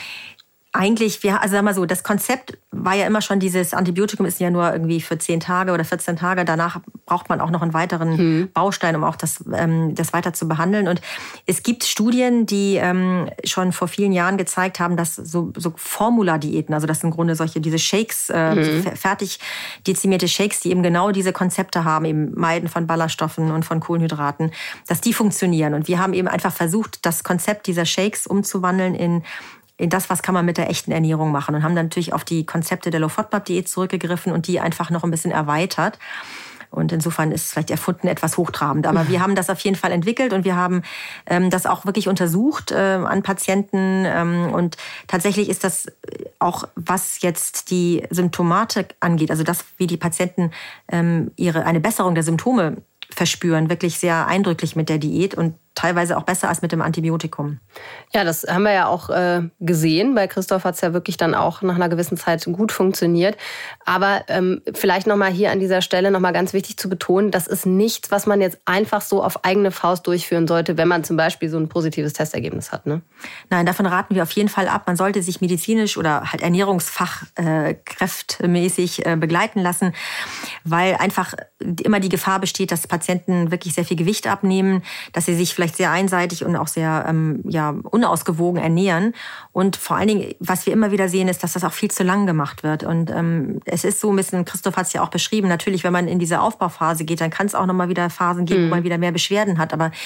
D: sagen wir so, das Konzept war ja immer schon, dieses Antibiotikum ist ja nur irgendwie für 10 Tage oder 14 Tage. Danach braucht man auch noch einen weiteren Baustein, um auch das weiter zu behandeln. Und es gibt Studien, die schon vor vielen Jahren gezeigt haben, dass so Formula-Diäten, also das sind im Grunde diese Shakes, fertig dezimierte Shakes, die eben genau diese Konzepte haben, eben Meiden von Ballaststoffen und von Kohlenhydraten, dass die funktionieren. Und wir haben eben einfach versucht, das Konzept dieser Shakes umzuwandeln in das, was kann man mit der echten Ernährung machen. Und haben dann natürlich auf die Konzepte der Low-FODMAP-Diät zurückgegriffen und die einfach noch ein bisschen erweitert. Und insofern ist es vielleicht erfunden etwas hochtrabend. Aber wir haben das auf jeden Fall entwickelt und wir haben das auch wirklich untersucht an Patienten. Und tatsächlich ist das auch, was jetzt die Symptomatik angeht, also das, wie die Patienten eine Besserung der Symptome verspüren, wirklich sehr eindrücklich mit der Diät und teilweise auch besser als mit dem Antibiotikum.
B: Ja, das haben wir ja auch gesehen. Bei Christoph hat es ja wirklich dann auch nach einer gewissen Zeit gut funktioniert. Aber vielleicht nochmal hier an dieser Stelle nochmal ganz wichtig zu betonen, das ist nichts, was man jetzt einfach so auf eigene Faust durchführen sollte, wenn man zum Beispiel so ein positives Testergebnis hat, ne?
D: Nein, davon raten wir auf jeden Fall ab. Man sollte sich medizinisch oder halt ernährungsfachkräftmäßig begleiten lassen, weil einfach immer die Gefahr besteht, dass Patienten wirklich sehr viel Gewicht abnehmen, dass sie sich vielleicht sehr einseitig und auch sehr unausgewogen ernähren. Und vor allen Dingen, was wir immer wieder sehen, ist, dass das auch viel zu lang gemacht wird. Und es ist so ein bisschen, Christoph hat es ja auch beschrieben, natürlich, wenn man in diese Aufbauphase geht, dann kann es auch nochmal wieder Phasen geben, wo man wieder mehr Beschwerden hat. Aber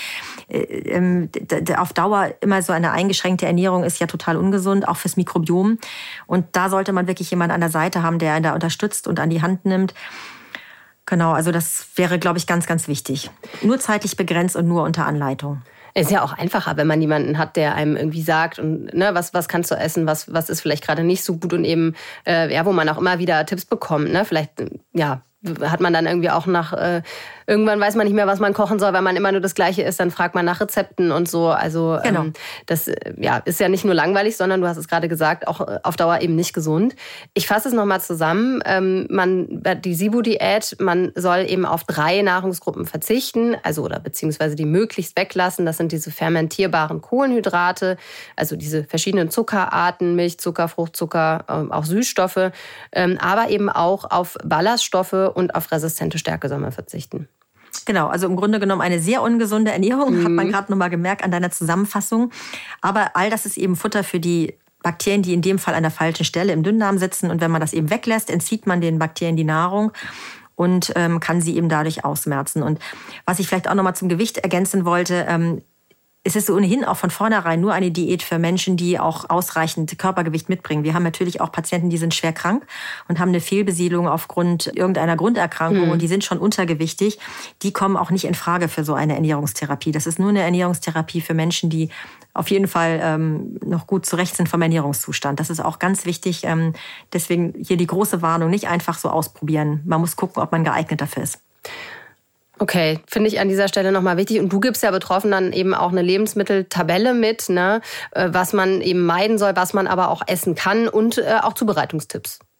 D: auf Dauer immer so eine eingeschränkte Ernährung ist ja total ungesund, auch fürs Mikrobiom. Und da sollte man wirklich jemanden an der Seite haben, der einen da unterstützt und an die Hand nimmt. Genau, also das wäre, glaube ich, ganz, ganz wichtig. Nur zeitlich begrenzt und nur unter Anleitung.
B: Es ist ja auch einfacher, wenn man jemanden hat, der einem irgendwie sagt, und ne, was kannst du essen, was ist vielleicht gerade nicht so gut und eben, wo man auch immer wieder Tipps bekommt. Ne? Vielleicht, hat man dann irgendwie auch irgendwann weiß man nicht mehr, was man kochen soll, weil man immer nur das Gleiche isst, dann fragt man nach Rezepten und so. Also genau. Das ist ja nicht nur langweilig, sondern du hast es gerade gesagt, auch auf Dauer eben nicht gesund. Ich fasse es nochmal zusammen. Die SIBO-Diät, man soll eben auf 3 Nahrungsgruppen verzichten, beziehungsweise die möglichst weglassen. Das sind diese fermentierbaren Kohlenhydrate, also diese verschiedenen Zuckerarten, Milchzucker, Fruchtzucker, auch Süßstoffe, aber eben auch auf Ballaststoffe und auf resistente Stärke soll man verzichten.
D: Genau, also im Grunde genommen eine sehr ungesunde Ernährung, hat man gerade nochmal gemerkt an deiner Zusammenfassung. Aber all das ist eben Futter für die Bakterien, die in dem Fall an der falschen Stelle im Dünndarm sitzen. Und wenn man das eben weglässt, entzieht man den Bakterien die Nahrung und kann sie eben dadurch ausmerzen. Und was ich vielleicht auch nochmal zum Gewicht ergänzen wollte, es ist ohnehin auch von vornherein nur eine Diät für Menschen, die auch ausreichend Körpergewicht mitbringen. Wir haben natürlich auch Patienten, die sind schwer krank und haben eine Fehlbesiedlung aufgrund irgendeiner Grunderkrankung und die sind schon untergewichtig. Die kommen auch nicht in Frage für so eine Ernährungstherapie. Das ist nur eine Ernährungstherapie für Menschen, die auf jeden Fall noch gut zurecht sind vom Ernährungszustand. Das ist auch ganz wichtig. Deswegen hier die große Warnung, nicht einfach so ausprobieren. Man muss gucken, ob man geeignet dafür ist.
B: Okay, finde ich an dieser Stelle nochmal wichtig. Und du gibst ja Betroffenen eben auch eine Lebensmitteltabelle mit, ne, was man eben meiden soll, was man aber auch essen kann und auch Zubereitungstipps.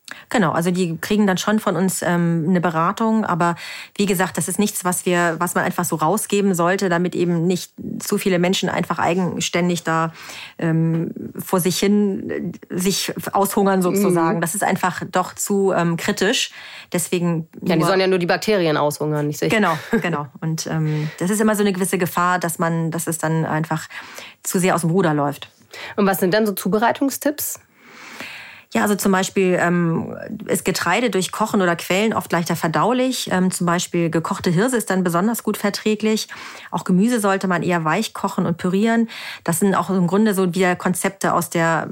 D: Genau, also die kriegen dann schon von uns eine Beratung, aber wie gesagt, das ist nichts, was man einfach so rausgeben sollte, damit eben nicht zu viele Menschen einfach eigenständig da vor sich hin sich aushungern sozusagen. Das ist einfach doch zu kritisch. Deswegen
B: ja, die sollen ja nur die Bakterien aushungern, nicht sich.
D: Genau. Und das ist immer so eine gewisse Gefahr, dass es dann einfach zu sehr aus dem Ruder läuft.
B: Und was sind dann so Zubereitungstipps?
D: Ja, also zum Beispiel ist Getreide durch Kochen oder Quellen oft leichter verdaulich. Zum Beispiel gekochte Hirse ist dann besonders gut verträglich. Auch Gemüse sollte man eher weich kochen und pürieren. Das sind auch im Grunde so wieder Konzepte aus der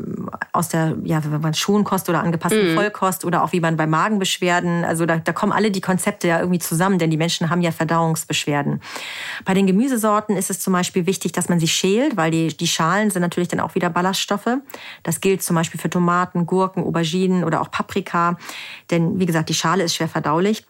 D: ja, wenn man Schonkost oder angepassten Vollkost oder auch wie man bei Magenbeschwerden. Also da kommen alle die Konzepte ja irgendwie zusammen, denn die Menschen haben ja Verdauungsbeschwerden. Bei den Gemüsesorten ist es zum Beispiel wichtig, dass man sie schält, weil die Schalen sind natürlich dann auch wieder Ballaststoffe. Das gilt zum Beispiel für Tomaten, Gurken, Auberginen oder auch Paprika. Denn wie gesagt, die Schale ist schwer verdaulich.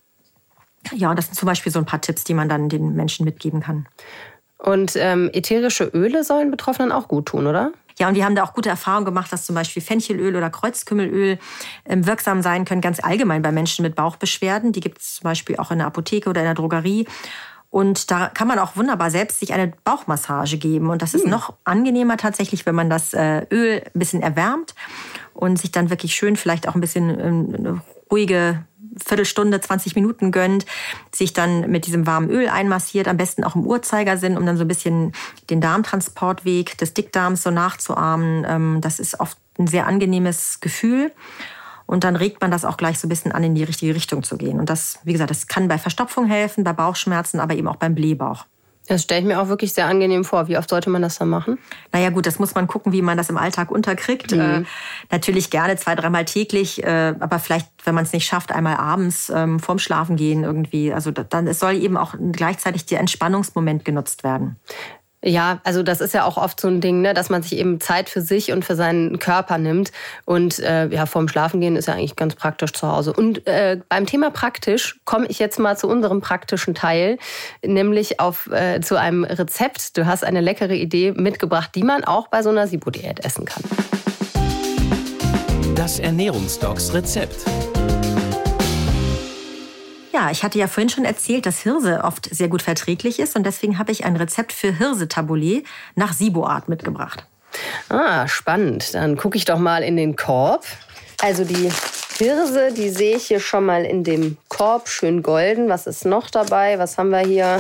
D: Ja, und das sind zum Beispiel so ein paar Tipps, die man dann den Menschen mitgeben kann.
B: Und ätherische Öle sollen Betroffenen auch gut tun, oder?
D: Ja, und wir haben da auch gute Erfahrungen gemacht, dass zum Beispiel Fenchelöl oder Kreuzkümmelöl wirksam sein können, ganz allgemein bei Menschen mit Bauchbeschwerden. Die gibt es zum Beispiel auch in der Apotheke oder in der Drogerie. Und da kann man auch wunderbar selbst sich eine Bauchmassage geben. Und das ist noch angenehmer tatsächlich, wenn man das Öl ein bisschen erwärmt und sich dann wirklich schön vielleicht auch ein bisschen eine ruhige Viertelstunde, 20 Minuten gönnt, sich dann mit diesem warmen Öl einmassiert, am besten auch im Uhrzeigersinn, um dann so ein bisschen den Darmtransportweg des Dickdarms so nachzuahmen. Das ist oft ein sehr angenehmes Gefühl. Und dann regt man das auch gleich so ein bisschen an, in die richtige Richtung zu gehen. Und das, wie gesagt, das kann bei Verstopfung helfen, bei Bauchschmerzen, aber eben auch beim Blähbauch.
B: Das stelle ich mir auch wirklich sehr angenehm vor. Wie oft sollte man das dann machen?
D: Naja gut, das muss man gucken, wie man das im Alltag unterkriegt. Natürlich gerne 2-3 Mal täglich, aber vielleicht, wenn man es nicht schafft, einmal abends vorm Schlafengehen irgendwie. Also dann es soll eben auch gleichzeitig der Entspannungsmoment genutzt werden.
B: Ja, also das ist ja auch oft so ein Ding, ne, dass man sich eben Zeit für sich und für seinen Körper nimmt. Und ja, vorm Schlafengehen ist ja eigentlich ganz praktisch zu Hause. Und beim Thema praktisch komme ich jetzt mal zu unserem praktischen Teil, nämlich zu einem Rezept. Du hast eine leckere Idee mitgebracht, die man auch bei so einer SIBO-Diät essen kann.
A: Das Ernährungsdocs-Rezept.
D: Ja, ich hatte ja vorhin schon erzählt, dass Hirse oft sehr gut verträglich ist. Und deswegen habe ich ein Rezept für Hirse-Tabbouleh nach SIBO-Art mitgebracht.
B: Ah, spannend. Dann gucke ich doch mal in den Korb. Also die Hirse, die sehe ich hier schon mal in dem Korb. Schön golden. Was ist noch dabei? Was haben wir hier?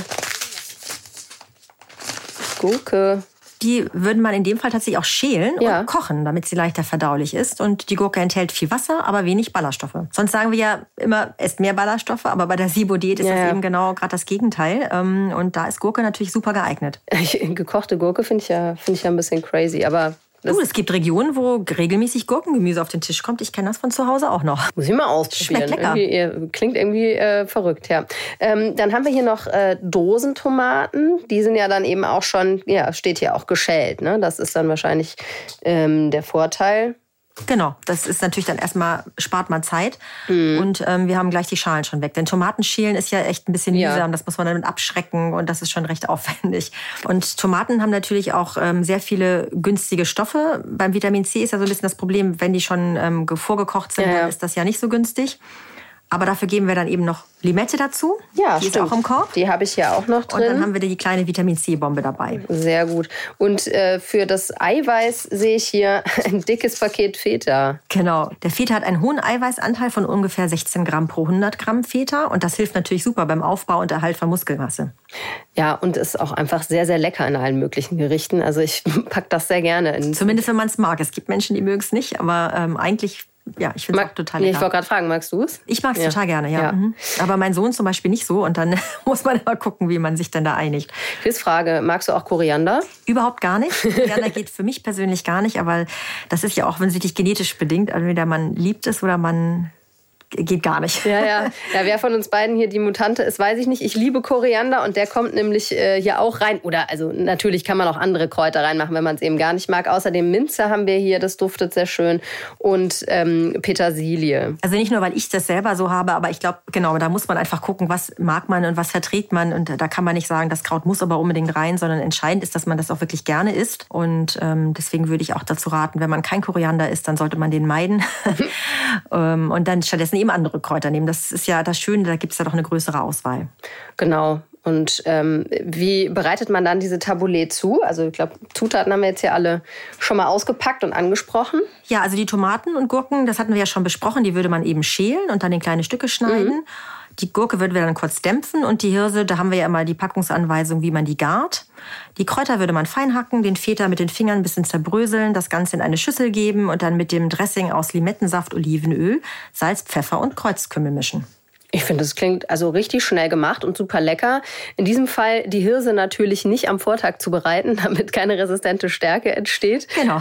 B: Gurke.
D: Die würde man in dem Fall tatsächlich auch schälen und kochen, damit sie leichter verdaulich ist. Und die Gurke enthält viel Wasser, aber wenig Ballaststoffe. Sonst sagen wir ja immer, esst mehr Ballaststoffe, aber bei der SIBO-Diät ist das eben genau gerade das Gegenteil. Und da ist Gurke natürlich super geeignet.
B: Gekochte Gurke finde ich ja ein bisschen crazy, aber...
D: Es gibt Regionen, wo regelmäßig Gurkengemüse auf den Tisch kommt. Ich kenne das von zu Hause auch noch.
B: Muss ich mal ausprobieren.
D: Schmeckt lecker.
B: Klingt irgendwie verrückt, ja. Dann haben wir hier noch Dosentomaten. Die sind ja dann eben auch schon, ja, steht hier auch geschält. Ne? Das ist dann wahrscheinlich der Vorteil.
D: Genau, das ist natürlich dann erstmal, spart man Zeit und wir haben gleich die Schalen schon weg. Denn Tomatenschälen ist ja echt ein bisschen mühsam, das muss man dann abschrecken und das ist schon recht aufwendig. Und Tomaten haben natürlich auch sehr viele günstige Stoffe. Beim Vitamin C ist ja so ein bisschen das Problem, wenn die schon vorgekocht sind, dann ist das ja nicht so günstig. Aber dafür geben wir dann eben noch Limette dazu.
B: Ja,
D: die ist auch im Korb.
B: Die habe ich ja auch noch drin.
D: Und dann haben wir die kleine Vitamin-C-Bombe dabei.
B: Sehr gut. Und für das Eiweiß sehe ich hier ein dickes Paket Feta.
D: Genau. Der Feta hat einen hohen Eiweißanteil von ungefähr 16 Gramm pro 100 Gramm Feta. Und das hilft natürlich super beim Aufbau und Erhalt von Muskelmasse.
B: Ja, und ist auch einfach sehr, sehr lecker in allen möglichen Gerichten. Also ich packe das sehr gerne.
D: Zumindest, wenn man es mag. Es gibt Menschen, die mögen es nicht, aber eigentlich... Ja, ich finde es auch total lecker.
B: Ich wollte gerade fragen, magst du es?
D: Ich mag es total gerne, ja. Aber mein Sohn zum Beispiel nicht so. Und dann muss man immer gucken, wie man sich dann da einigt.
B: Quizfrage, magst du auch Koriander?
D: Überhaupt gar nicht. Koriander geht für mich persönlich gar nicht. Aber das ist ja auch offensichtlich genetisch bedingt. Entweder man liebt es oder man... geht gar nicht.
B: Ja, wer von uns beiden hier die Mutante ist, weiß ich nicht. Ich liebe Koriander und der kommt nämlich hier auch rein. Oder also natürlich kann man auch andere Kräuter reinmachen, wenn man es eben gar nicht mag. Außerdem Minze haben wir hier, das duftet sehr schön. Und Petersilie.
D: Also nicht nur, weil ich das selber so habe, aber ich glaube, genau, da muss man einfach gucken, was mag man und was verträgt man. Und da kann man nicht sagen, das Kraut muss aber unbedingt rein, sondern entscheidend ist, dass man das auch wirklich gerne isst. Und deswegen würde ich auch dazu raten, wenn man kein Koriander isst, dann sollte man den meiden. Und dann stattdessen eben andere Kräuter nehmen. Das ist ja das Schöne, da gibt es ja doch eine größere Auswahl.
B: Genau. Und wie bereitet man dann diese Tabbouleh zu? Also ich glaube, Zutaten haben wir jetzt hier alle schon mal ausgepackt und angesprochen.
D: Ja, also die Tomaten und Gurken, das hatten wir ja schon besprochen, die würde man eben schälen und dann in kleine Stücke schneiden. Die Gurke würden wir dann kurz dämpfen und die Hirse, da haben wir ja immer die Packungsanweisung, wie man die gart. Die Kräuter würde man fein hacken, den Feta mit den Fingern ein bisschen zerbröseln, das Ganze in eine Schüssel geben und dann mit dem Dressing aus Limettensaft, Olivenöl, Salz, Pfeffer und Kreuzkümmel mischen.
B: Ich finde, das klingt also richtig schnell gemacht und super lecker. In diesem Fall die Hirse natürlich nicht am Vortag zubereiten, damit keine resistente Stärke entsteht.
D: Genau.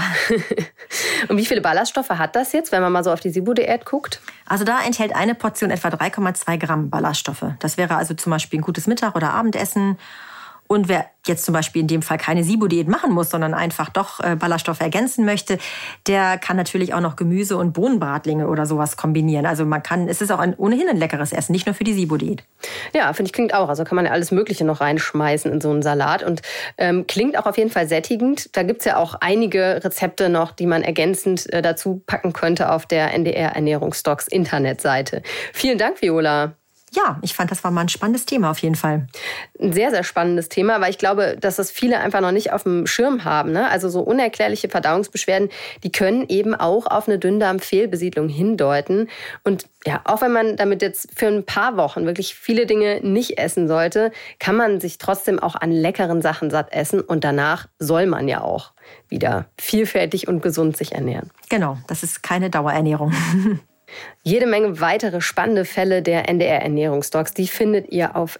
B: Und wie viele Ballaststoffe hat das jetzt, wenn man mal so auf die SIBO-Diät guckt?
D: Also da enthält eine Portion etwa 3,2 Gramm Ballaststoffe. Das wäre also zum Beispiel ein gutes Mittag- oder Abendessen. Und wer jetzt zum Beispiel in dem Fall keine SIBO-Diät machen muss, sondern einfach doch Ballaststoffe ergänzen möchte, der kann natürlich auch noch Gemüse- und Bohnenbratlinge oder sowas kombinieren. Also es ist auch ohnehin ein leckeres Essen, nicht nur für die SIBO-Diät.
B: Ja, finde ich, klingt auch. Also kann man ja alles Mögliche noch reinschmeißen in so einen Salat und klingt auch auf jeden Fall sättigend. Da gibt's ja auch einige Rezepte noch, die man ergänzend dazu packen könnte auf der NDR Ernährungsdocs Internetseite. Vielen Dank, Viola.
D: Ja, ich fand, das war mal ein spannendes Thema auf jeden Fall.
B: Ein sehr, sehr spannendes Thema, weil ich glaube, dass das viele einfach noch nicht auf dem Schirm haben. Ne? Also so unerklärliche Verdauungsbeschwerden, die können eben auch auf eine Dünndarmfehlbesiedlung hindeuten. Und ja, auch wenn man damit jetzt für ein paar Wochen wirklich viele Dinge nicht essen sollte, kann man sich trotzdem auch an leckeren Sachen satt essen. Und danach soll man ja auch wieder vielfältig und gesund sich ernähren.
D: Genau, das ist keine Dauerernährung.
B: Jede Menge weitere spannende Fälle der NDR Ernährungsdocs, die findet ihr auf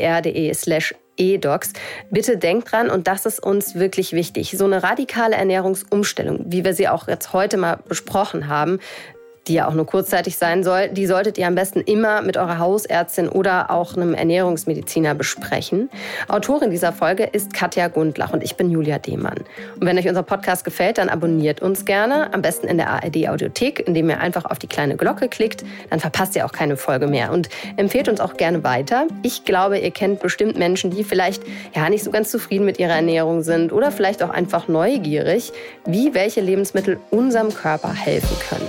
B: ndr.de/edocs. Bitte denkt dran, und das ist uns wirklich wichtig, so eine radikale Ernährungsumstellung, wie wir sie auch jetzt heute mal besprochen haben, die ja auch nur kurzzeitig sein soll, die solltet ihr am besten immer mit eurer Hausärztin oder auch einem Ernährungsmediziner besprechen. Autorin dieser Folge ist Katja Gundlach und ich bin Julia Demann. Und wenn euch unser Podcast gefällt, dann abonniert uns gerne, am besten in der ARD-Audiothek, indem ihr einfach auf die kleine Glocke klickt, dann verpasst ihr auch keine Folge mehr. Und empfehlt uns auch gerne weiter. Ich glaube, ihr kennt bestimmt Menschen, die vielleicht ja nicht so ganz zufrieden mit ihrer Ernährung sind oder vielleicht auch einfach neugierig, wie welche Lebensmittel unserem Körper helfen können.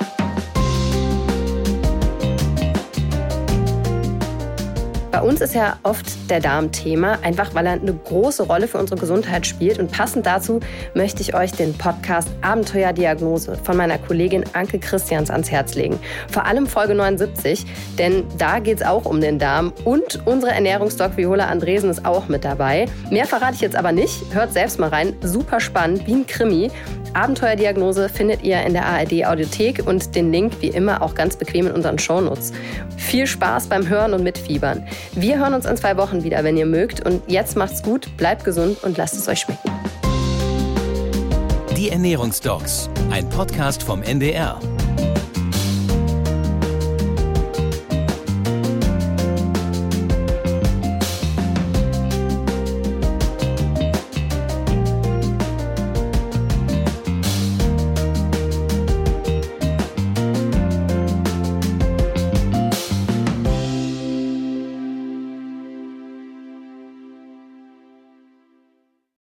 B: Bei uns ist ja oft der Darm Thema, einfach weil er eine große Rolle für unsere Gesundheit spielt. Und passend dazu möchte ich euch den Podcast Abenteuerdiagnose von meiner Kollegin Anke Christians ans Herz legen. Vor allem Folge 79, denn da geht es auch um den Darm. Und unsere Ernährungsdoc Viola Andresen ist auch mit dabei. Mehr verrate ich jetzt aber nicht. Hört selbst mal rein. Super spannend, wie ein Krimi. Abenteuerdiagnose findet ihr in der ARD-Audiothek und den Link wie immer auch ganz bequem in unseren Shownotes. Viel Spaß beim Hören und Mitfiebern. Wir hören uns in 2 Wochen wieder, wenn ihr mögt. Und jetzt macht's gut, bleibt gesund und lasst es euch schmecken.
A: Die Ernährungsdocs, ein Podcast vom NDR.